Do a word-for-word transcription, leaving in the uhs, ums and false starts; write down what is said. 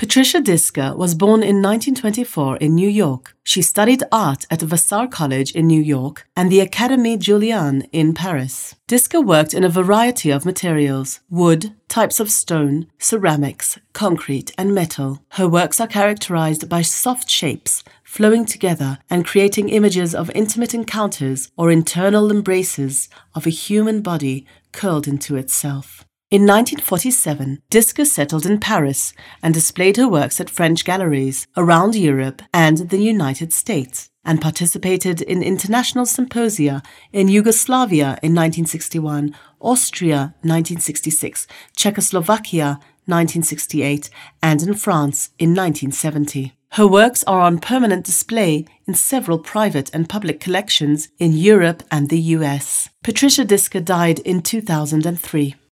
Patricia Disker was born in nineteen twenty-four in New York. She studied art at Vassar College in New York and the Académie Julian in Paris. Disker worked in a variety of materials: wood, types of stone, ceramics, concrete, and metal. Her works are characterized by soft shapes, flowing together and creating images of intimate encounters or internal embraces of a human body curled into itself. In nineteen forty-seven, Disker settled in Paris and displayed her works at French galleries around Europe and the United States, and participated in international symposia in Yugoslavia in nineteen sixty-one, Austria nineteen sixty-six, Czechoslovakia nineteen sixty-eight, and in France in nineteen seventy. Her works are on permanent display in several private and public collections in Europe and the U S. Patricia Disker died in two thousand three.